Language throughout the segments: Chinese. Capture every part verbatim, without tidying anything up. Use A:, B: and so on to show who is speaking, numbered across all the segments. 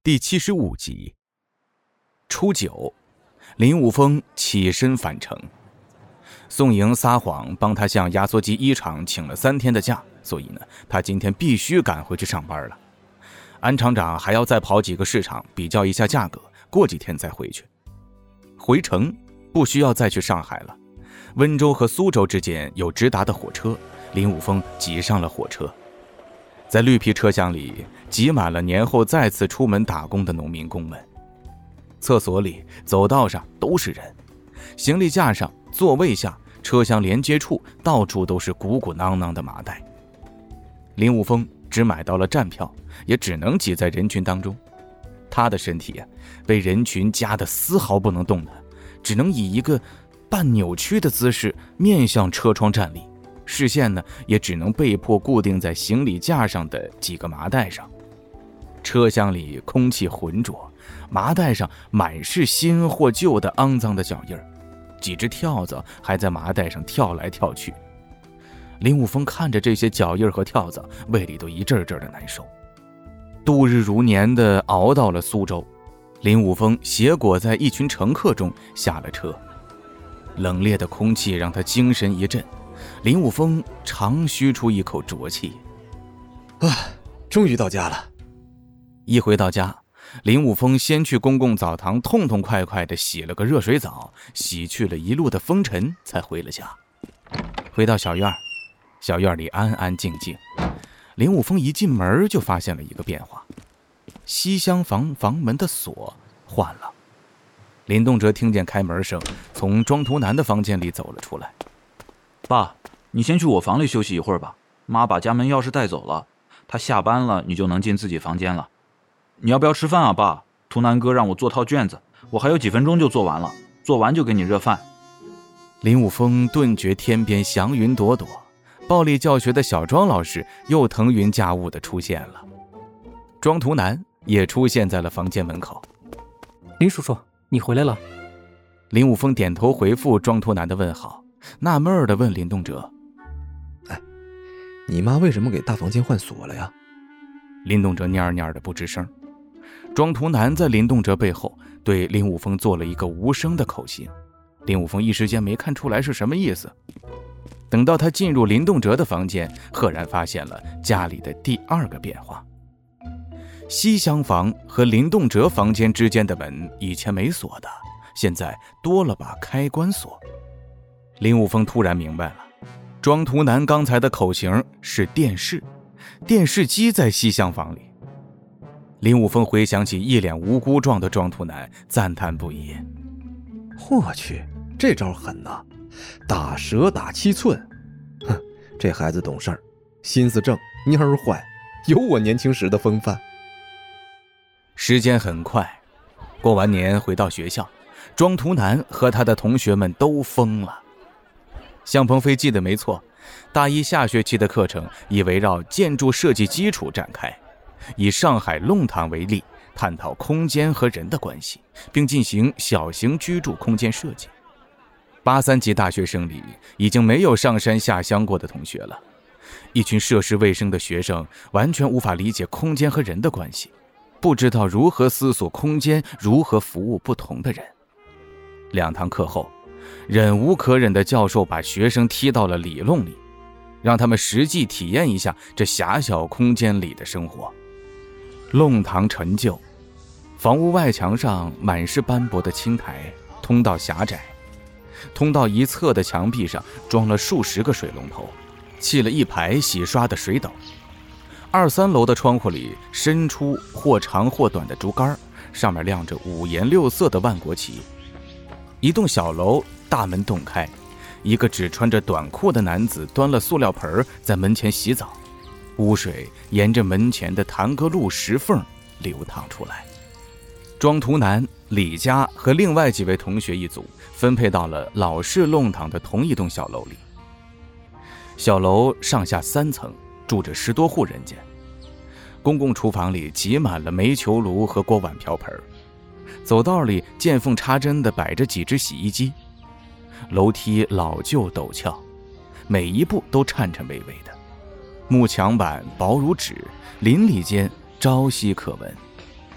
A: 第七十五集。初九，林武峰起身返程。宋莹撒谎帮他向压缩机一厂请了三天的假，所以呢，他今天必须赶回去上班了。安厂长还要再跑几个市场比较一下价格，过几天再回去。回程不需要再去上海了，温州和苏州之间有直达的火车，林武峰挤上了火车。在绿皮车厢里挤满了年后再次出门打工的农民工们，厕所里、走道上都是人，行李架上、座位下、车厢连接处到处都是鼓鼓囊囊的麻袋。林武峰只买到了站票，也只能挤在人群当中。他的身体被人群夹得丝毫不能动弹，只能以一个半扭曲的姿势面向车窗站立，视线呢也只能被迫固定在行李架上的几个麻袋上。车厢里空气浑浊，麻袋上满是新或旧的肮脏的脚印儿，几只跳蚤还在麻袋上跳来跳去。林武峰看着这些脚印和跳蚤，胃里都一阵阵的难受。度日如年地熬到了苏州，林武峰斜裹在一群乘客中下了车。冷冽的空气让他精神一振，林武峰长吁出一口浊气。
B: 啊，终于到家了。
A: 一回到家，林武峰先去公共澡堂痛痛快快地洗了个热水澡，洗去了一路的风尘，才回了家。回到小院，小院里安安静静。林武峰一进门就发现了一个变化，西厢房房门的锁换了。林东哲听见开门声，从庄图南的房间里走了出来。
C: 爸，你先去我房里休息一会儿吧，妈把家门钥匙带走了，她下班了你就能进自己房间了。你要不要吃饭啊，爸？图南哥让我做套卷子，我还有几分钟就做完了，做完就给你热饭。
A: 林武峰顿觉天边祥云朵朵，暴力教学的小庄老师又腾云驾雾地出现了。庄图南也出现在了房间门口。
D: 林叔叔，你回来了。
A: 林武峰点头回复庄图南的问好，纳闷地问林东哲：
B: 哎，你妈为什么给大房间换锁了呀？
A: 林东哲蔫蔫的不吱声。庄图南在林东哲背后对林武峰做了一个无声的口型，林武峰一时间没看出来是什么意思。等到他进入林东哲的房间，赫然发现了家里的第二个变化。西厢房和林东哲房间之间的门以前没锁的，现在多了把开关锁。林武峰突然明白了，庄图南刚才的口型是电视，电视机在西厢房里。林武峰回想起一脸无辜状的庄图南，赞叹不已。
B: 我去，这招狠呐，打蛇打七寸。哼，这孩子懂事儿，心思正，蔫儿坏，有我年轻时的风范。
A: 时间很快，过完年回到学校，庄图南和他的同学们都疯了。向鹏飞记得没错，大一下学期的课程以围绕建筑设计基础展开，以上海弄堂为例，探讨空间和人的关系，并进行小型居住空间设计。八三级大学生里已经没有上山下乡过的同学了，一群涉世未深的学生完全无法理解空间和人的关系，不知道如何思索空间如何服务不同的人。两堂课后，忍无可忍的教授把学生踢到了里弄里，让他们实际体验一下这狭小空间里的生活。弄堂陈旧，房屋外墙上满是斑驳的青苔，通道狭窄，通道一侧的墙壁上装了数十个水龙头，砌了一排洗刷的水斗。二三楼的窗户里伸出或长或短的竹竿，上面亮着五颜六色的万国旗。一栋小楼大门洞开，一个只穿着短裤的男子端了塑料盆在门前洗澡，污水沿着门前的潭阁路石缝流淌出来。庄图南、李家和另外几位同学一组分配到了老式弄堂的同一栋小楼里。小楼上下三层，住着十多户人家。公共厨房里挤满了煤球炉和锅碗瓢盆，走道里见缝插针地摆着几只洗衣机。楼梯老旧陡峭，每一步都颤颤巍巍的，木墙板薄如纸，邻里间朝夕可闻。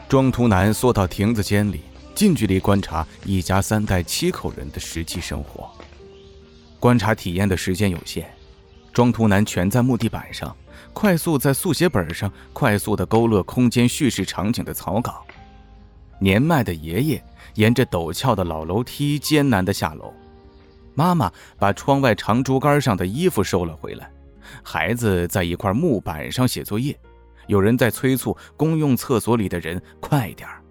A: 庄图南缩到亭子间里，近距离观察一家三代七口人的实际生活。观察体验的时间有限，庄图南蜷在木地板上，快速在速写本上快速地勾勒空间叙事场景的草稿。年迈的爷爷沿着陡峭的老楼梯艰难地下楼，妈妈把窗外长竹竿上的衣服收了回来，孩子在一块木板上写作业，有人在催促公用厕所里的人快点儿。